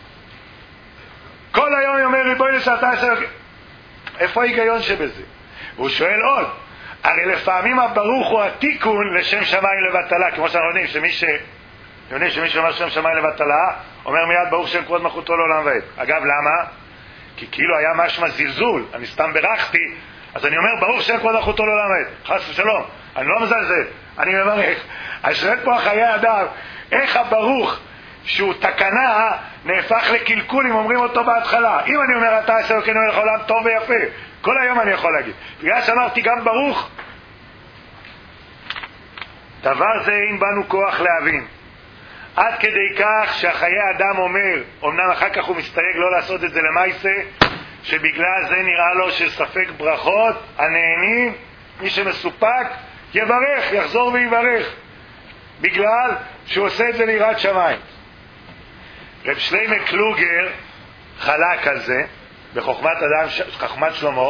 כל היום יאמר ריבונו של אתה השם אלוקינו. איפה ההיגיון שבזה? הוא שואל עוד. הרי לפעמים הברוך הוא התיקון לשם שמיים לבטלה, כמו שאנחנו יודעים שמי שאומר שם שמיים לבטלה אומר מיד ברוך שם כבוד מלכותו לעולם ועד. אגב, למה? כי כאילו היה משמע זלזול, אני סתם ברכתי, אז אני אומר ברוך שם כבוד מלכותו לעולם ועד, חס ושלום, אני לא מזלזל, אני מברך. אז שואל פה חיי אדם, איך הברוך שהוא תקנה נהפך לקלקול אם אומרים אותו בהתחלה? אם אני אומר אתה השם אלוקינו מלך העולם, טוב ויפה, כל היום אני יכול להגיד. בגלל שאמרתי גם ברוך, דבר זה אין בנו כוח להבין. עד כדי כך שהחיי אדם אומר, אמנם אחר כך הוא מסתייג לא לעשות את זה למעשה, שבגלל זה נראה לו שספק ברכות, הנהנים, מי שמסופק, יברך, יחזור ויברך. בגלל שהוא עושה את זה ליראת שמיים. רב שלמה קלוגר חלק על זה, בחוכמת אדם, חוכמת שלמה,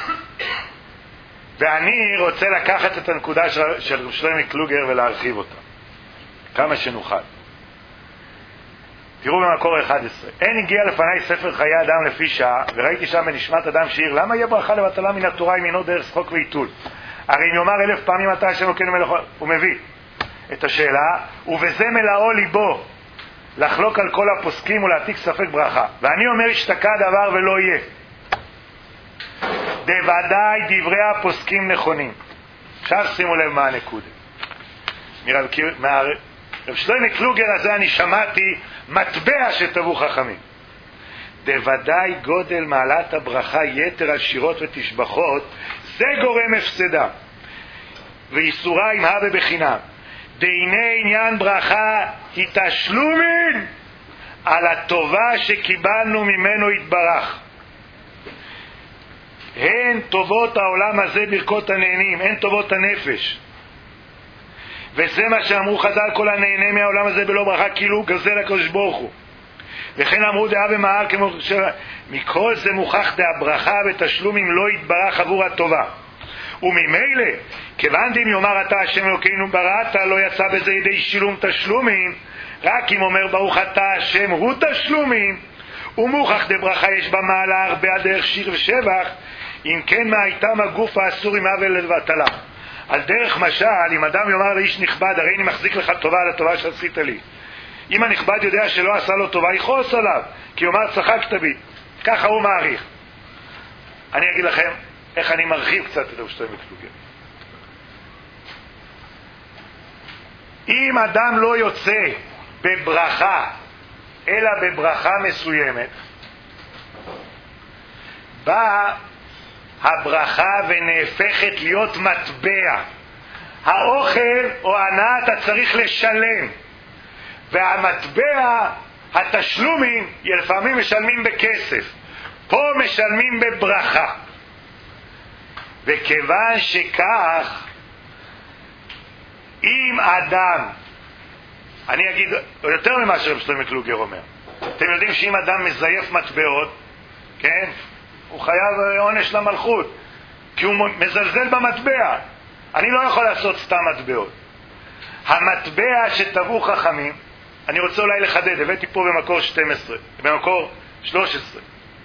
ואני רוצה לקחת את הנקודה של רב שלמה קלוגר ולהרחיב אותה כמה שנוכל. תראו במקור 11, אין הגיע לפני ספר חיי אדם לפי שעה, וראיתי שם בנשמת אדם שיר, למה יהיה ברכה לבטלה מן התורה אם אינו דרך שחוק ועיתול? הרי אם יאמר 1000 פעמים אתה השם אלוקינו מלך, הוא מביא את השאלה, ובזה מלאו ליבו לחלוק על כל הפוסקים ולהעתיק ספק ברכה. ואני אומר השתקע דבר ולא יהיה. בוודאי דברי הפוסקים נכונים. עכשיו שימו לב מה הנקודה. מהרב שלמה קלוגר הזה אני שמעתי מטבע שטבעו חכמים. בוודאי גודל מעלת הברכה יתר על שירות ותשבחות, זה גורם הפסדה. ואיסורה עם הווה בחינם. דהנה עניין ברכה היא תשלומים על הטובה שקיבלנו ממנו יתברך. הן טובות העולם הזה ברכות הנהנים, הן טובות הנפש. וזה מה שאמרו חז"ל, כל הנהנה מהעולם הזה בלא ברכה כאילו גזל הקדוש ברוך הוא. וכן אמרו דעה ומעל כמו מכל זה מוכח דעה ברכה ותשלומים לא יתברך עבור הטובה. וממילא כיוון דים יאמר אתה השם אלוקינו בראת, לא יצא בזה ידי שילום תשלומים, רק אם אומר ברוך אתה השם הוא תשלומים, ומוכח דברכה יש בה מעלה הרבה על דרך שיר ושבח, אם כן מה הייתם הגוף האסור עם הבל לבטלה. על דרך משל, אם אדם יאמר לאיש נכבד, הרי אני מחזיק לך טובה על הטובה שעשית לי, אם הנכבד יודע שלא עשה לו טובה, יכעוס עליו, כי יאמר צחקת בי. ככה הוא מעריך. אני אגיד לכם איך אני מרחיב קצת את רב שלמה קלוגר. אם אדם לא יוצא בברכה אלא בברכה מסוימת, באה הברכה ונהפכת להיות מטבע. האוכל או ההנאה אתה צריך לשלם, והמטבע, התשלומים, לפעמים משלמים בכסף, פה משלמים בברכה. וכיוון שכך, אם אדם, אני אגיד יותר ממה שרב שלמה קלוגר אומר, אתם יודעים שאם אדם מזייף מטבעות, כן, הוא חייב עונש למלכות, כי הוא מזלזל במטבע. אני לא יכול לעשות סתם מטבעות. המטבע שטבעו חכמים, אני רוצה אולי לחדד, הבאתי פה במקור 12, במקור 13.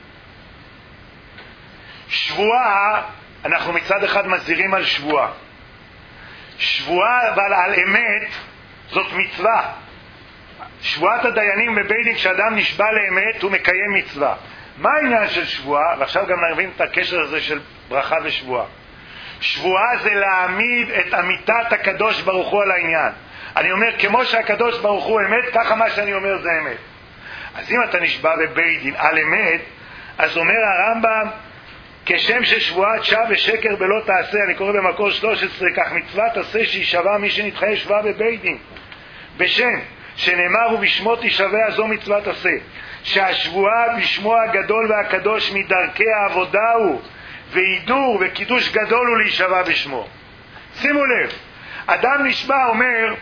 שבועה, אנחנו מצד אחד מזהירים על שבועה. שבועה אבל על אמת, זאת מצווה. שבועת הדיינים בבית דין, כשאדם נשבע לאמת, הוא מקיים מצווה. מה העניין של שבועה? ועכשיו גם נבין את הקשר הזה של ברכה ושבועה. שבועה זה להעמיד את אמיתת הקדוש ברוך הוא על העניין. אני אומר, כמו שהקדוש ברוך הוא אמת, ככה מה שאני אומר זה אמת. אז אם אתה נשבע בבית דין על אמת, אז אומר הרמב"ם, כשם ששבועת שווא ושקר בלא תעשה, אני קורא במקור 13, כך מצווה תעשה שישבע מי שנתחייב שבועה בבית דין. בשם שנאמר ובשמו תשבע, זו מצווה תעשה. שהשבועה בשמו הגדול והקדוש מדרכי העבודה הוא, והידור וקידוש גדול הוא להישבע בשמו. שימו לב, אדם נשבע אומר,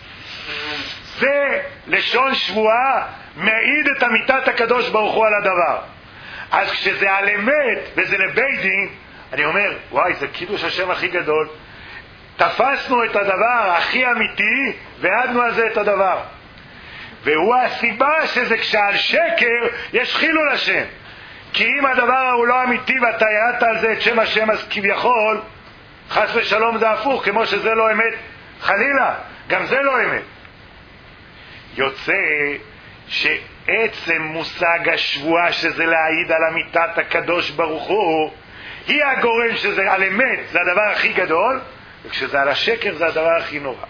זה לשון שבועה, מעיד את אמיתת הקדוש ברוך הוא על הדבר. אז כשזה על אמת וזה לבית דין, אני אומר, וואי, זה קידוש השם הכי גדול. תפסנו את הדבר הכי אמיתי והעדנו על זה את הדבר. והוא הסיבה שזה כשעל שקר יש חילול השם. כי אם הדבר הוא לא אמיתי ואתה יעדת על זה את שם השם, אז כביכול חס ושלום זה הפוך, כמו שזה לא אמת, חלילה, גם זה לא אמת. יוצא שעצם מושג השבועה, שזה להעיד על אמיתת הקדוש ברוך הוא, היא הגורם שזה על אמת, זה הדבר הכי גדול, וכשזה על השקר זה הדבר הכי נורא.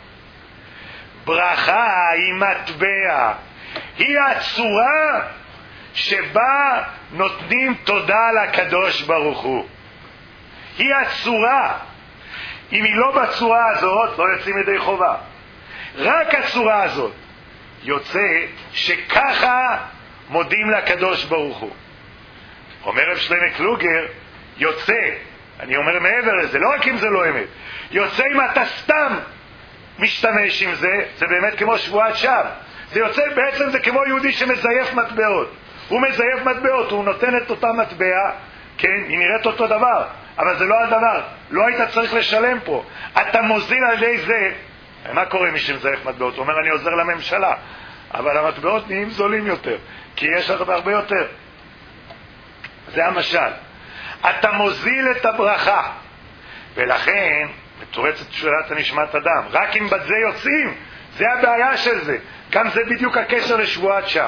ברכה היא מטבע, היא הצורה שבה נותנים תודה לקדוש ברוך הוא. היא הצורה. אם היא לא בצורה הזאת, לא יוצאים ידי חובה. רק הצורה הזאת. יוצא שככה מודים לקדוש ברוך הוא. אומר רב שלמה קלוגר, יוצא, אני אומר מעבר לזה, לא רק אם זה לא אמת, יוצא אם אתה סתם משתמש עם זה, זה באמת כמו שבועת שווא. זה יוצא, בעצם זה כמו יהודי שמזייף מטבעות. הוא מזייף מטבעות, הוא נותן את אותה מטבע, כן, היא נראית אותו דבר, אבל זה לא הדבר, לא היית צריך לשלם פה. אתה מוזיל על ידי זה. מה קורה מי שמזייף מטבעות? הוא אומר, אני עוזר לממשלה, אבל המטבעות נהיים זולים יותר, כי יש הרבה יותר. זה המשל. אתה מוזיל את הברכה, ולכן מתורצת שאלת הנשמת אדם. רק אם בזה יוצאים, זה הבעיה של זה. גם זה בדיוק הקשר לשבועת שווא.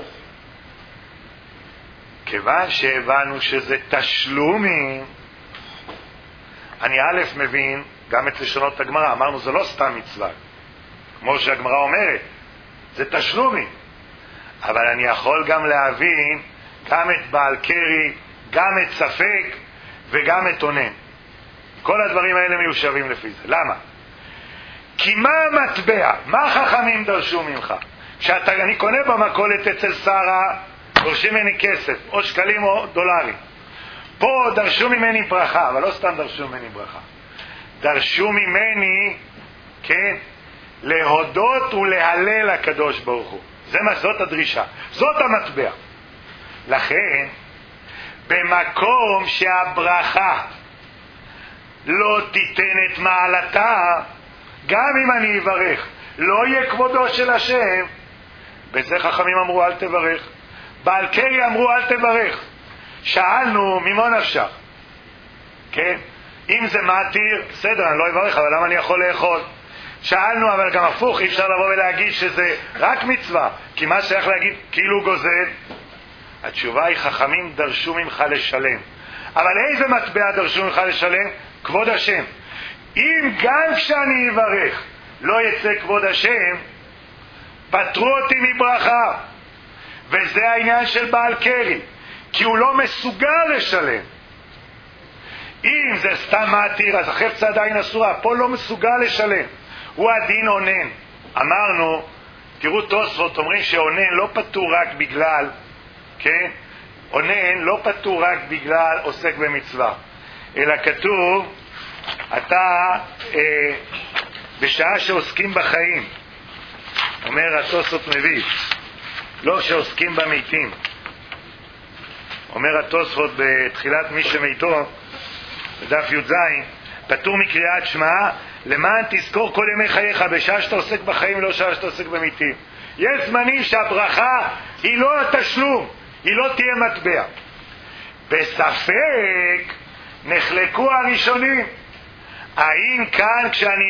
כיוון שהבנו שזה תשלומים, אני א' מבין גם את לשונות הגמרא. אמרנו זה לא סתם מצווה, כמו שהגמרא אומרת, זה תשלומים. אבל אני יכול גם להבין גם את בעל קרי, גם את ספק וגם את עונן. כל הדברים האלה מיושבים לפי זה. למה? כי מה המטבע? מה חכמים דרשו ממך? כשאני קונה במכולת אצל שרה, דורשים ממני כסף, או שקלים או דולרים. פה דרשו ממני ברכה, אבל לא סתם דרשו ממני ברכה. דרשו ממני, כן, להודות ולהלל הקדוש ברוך הוא. זאת הדרישה. זאת המטבע. לכן, במקום שהברכה לא תיתן את מעלתה, גם אם אני אברך, לא יהיה כבודו של השם, בזה חכמים אמרו אל תברך. בעל קרי אמרו אל תברך. שאלנו ממה נפשך, כן? אם זה מתיר, בסדר, אני לא אברך, אבל למה אני יכול לאכול? שאלנו, אבל גם הפוך, אי אפשר לבוא ולהגיד שזה רק מצווה, כי מה שייך להגיד כאילו גוזל? התשובה היא, חכמים דרשו ממך לשלם. אבל איזה מטבע דרשו ממך לשלם? כבוד השם. אם גם כשאני אברך לא יצא כבוד השם, פטרו אותי מברכה. וזה העניין של בעל קרי, כי הוא לא מסוגל לשלם. אם זה סתם מתיר, אז החפצה עדיין אסורה. פה לא מסוגל לשלם, הוא הדין עונן. אמרנו, תראו תוספות אומרים שעונן לא פטור רק בגלל, כן? עונן לא פטור רק בגלל עוסק במצווה, אלא כתוב, אתה בשעה שעוסקים בחיים, אומר התוספות מביא, לא שעוסקים במתים. אומר התוספות בתחילת מי שמיתו, בדף י"ז, פטור מקריאת שמע, למען תזכור כל ימי חייך, בשעה שאתה עוסק בחיים, לא שעה שאתה עוסק במתים. יש זמנים שהברכה היא לא התשלום, היא לא תהיה מטבע. בספק נחלקו הראשונים, האם כאן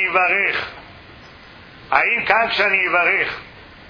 כשאני אברך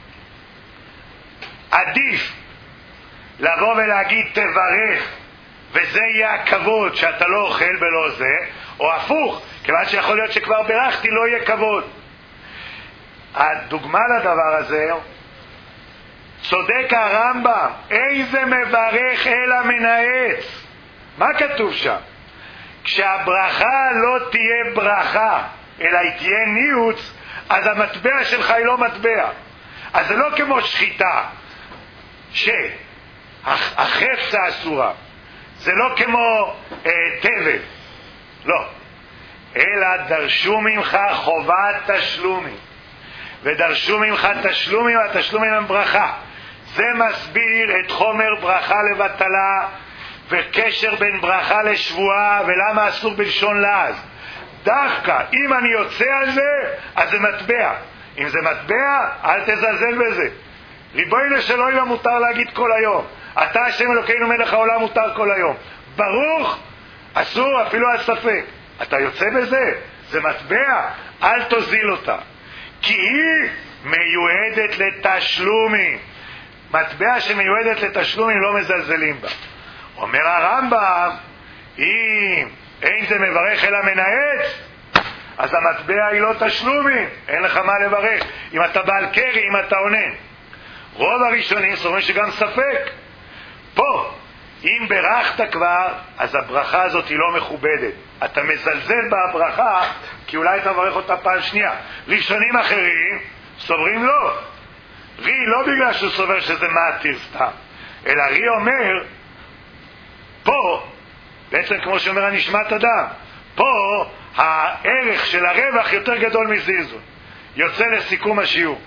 עדיף לבוא ולהגיד תברך וזה יהיה הכבוד שאתה לא אוכל ולא זה, או הפוך, כיוון שיכול להיות שכבר ברכתי לא יהיה כבוד. הדוגמה לדבר הזה, צודק הרמב"ם, איזה מברך אלא מנאץ. מה כתוב שם? כשהברכה לא תהיה ברכה אלא היא תהיה ניוץ, אז המטבע שלך היא לא מטבע. אז זה לא כמו שחיטה שהחפצה אסורה, זה לא כמו טבל, לא, אלא דרשו ממך חובת תשלומים, ודרשו ממך תשלומים, והתשלומים הם ברכה. זה מסביר את חומר ברכה לבטלה וקשר בין ברכה לשבועה, ולמה אסור בלשון לעז. דווקא אם אני יוצא על זה, אז זה מטבע. אם זה מטבע, אל תזלזל בזה. ריבונו של עולם מותר להגיד כל היום, אתה השם אלוקינו מלך העולם, מותר כל היום. ברוך, אסור אפילו על ספק. אתה יוצא בזה, זה מטבע, אל תוזיל אותה, כי היא מיועדת לתשלומים. מטבע שמיועדת לתשלומים לא מזלזלים בה. אומר הרמב"ם, אם אין זה מברך אלא מנאץ, אז המטבע היא לא תשלומים, אין לך מה לברך. אם אתה בעל קרי, אם אתה עונן. רוב הראשונים סוברים שגם ספק. פה, אם ברכת כבר, אז הברכה הזאת היא לא מכובדת. אתה מזלזל בברכה, כי אולי אתה מברך אותה פעם שנייה. ראשונים אחרים סוברים לא. רי לא בגלל שהוא סובר שזה מעתיר סתם, אלא רי אומר, פה, בעצם כמו שאומר הנשמת אדם, פה הערך של הרווח יותר גדול מזלזול. יוצא לסיכום השיעור.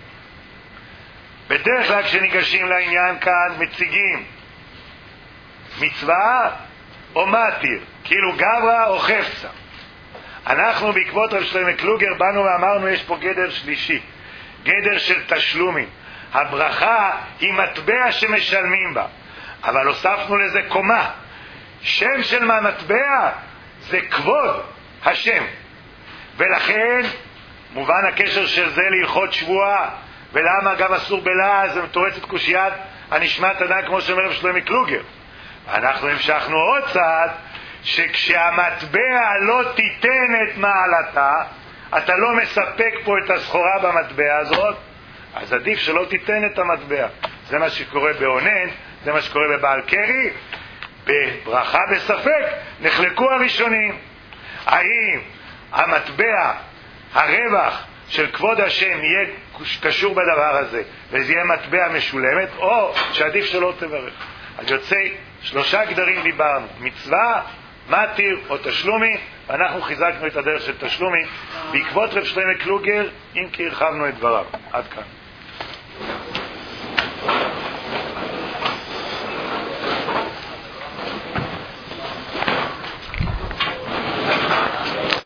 בדרך כלל כשניגשים לעניין כאן מציגים מצווה או מתיר, כאילו גברא או חפצה. אנחנו בעקבות רב שלמה קלוגר באנו ואמרנו יש פה גדר שלישי, גדר של תשלומים. הברכה היא מטבע שמשלמים בה, אבל הוספנו לזה קומה. שם של מטבע זה כבוד השם, ולכן מובן הקשר של זה להלכות שבועה, ולמה גם אסור בלעז, זה מתורץ את קושיית הנשמת אדם כמו שאומר רב שלמה קלוגר. אנחנו המשכנו עוד צעד, שכשהמטבע לא תיתן את מעלתה, אתה לא מספק פה את הסחורה במטבע הזאת, אז עדיף שלא תיתן את המטבע. זה מה שקורה בעונן, זה מה שקורה בבעל קרי. בברכה בספק נחלקו הראשונים, האם המטבע, הרווח של כבוד השם יהיה קשור בדבר הזה וזה יהיה מטבע משולמת, או שעדיף שלא תברך. אז יוצא שלושה גדרים דיברנו, מצווה, מתיר או תשלומי, ואנחנו חיזקנו את הדרך של תשלומי בעקבות רב שלמה קלוגר, אם כי הרחבנו את דבריו. עד כאן.